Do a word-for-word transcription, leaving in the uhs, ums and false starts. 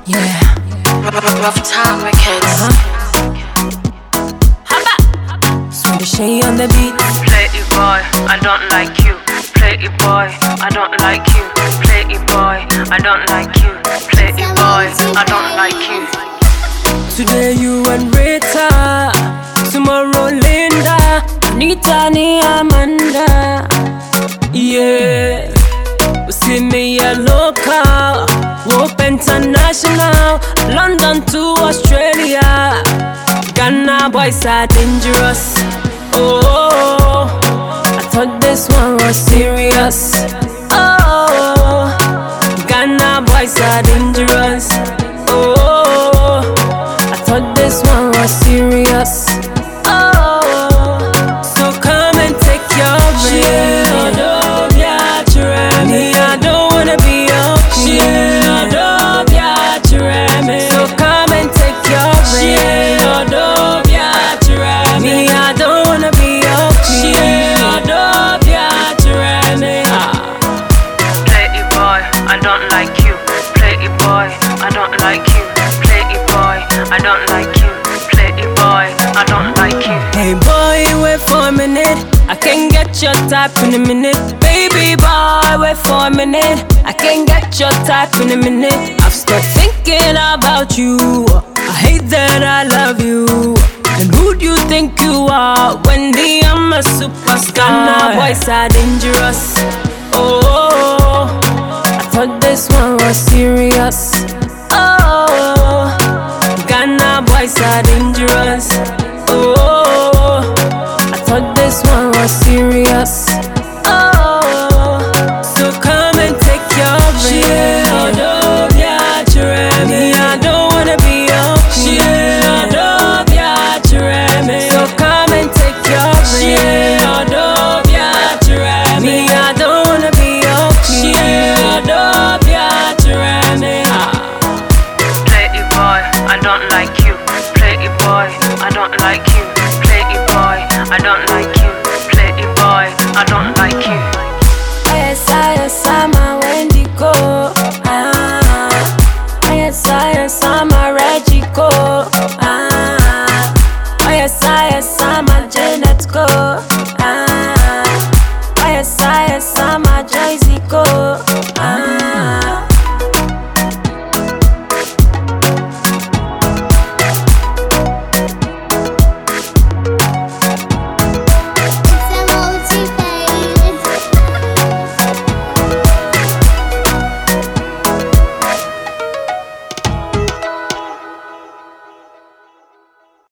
Yeah. Rough Time Records. Uh-huh. Swedish Shay on the beat. Play it boy, I don't like you. Play it boy, I don't like you. Play it boy, I don't like you. Play it boy, I don't like you. Today you and Rita, tomorrow Linda, Anita ni Amanda. Yeah, we see me a local, Whoop international, London to Australia. Ghana boys are dangerous. Oh, I thought this one was serious. Oh, Ghana boys are dangerous. Oh, I thought this one was serious. Oh, so come and take your break. I don't wanna be your queen. So come and take your break. Me, I don't wanna be your queen. Play it boy, I don't like you. Play it boy, I don't like you. Play it boy, I don't like you. Play it boy, I don't like you. Hey boy, wait for a minute. I can get your type in a minute. Baby boy, wait for a minute. I can get your type in a minute. I've started thinking about you. I hate that I love you. And who do you think you are? Wendy, I'm a superstar. Ghana boys are dangerous. Oh, I thought this one was serious. Oh, Ghana boys are dangerous. Oh, I thought this one was serious.